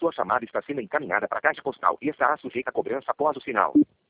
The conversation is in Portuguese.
Sua chamada está sendo encaminhada para a caixa postal e estará sujeita a cobrança após o sinal.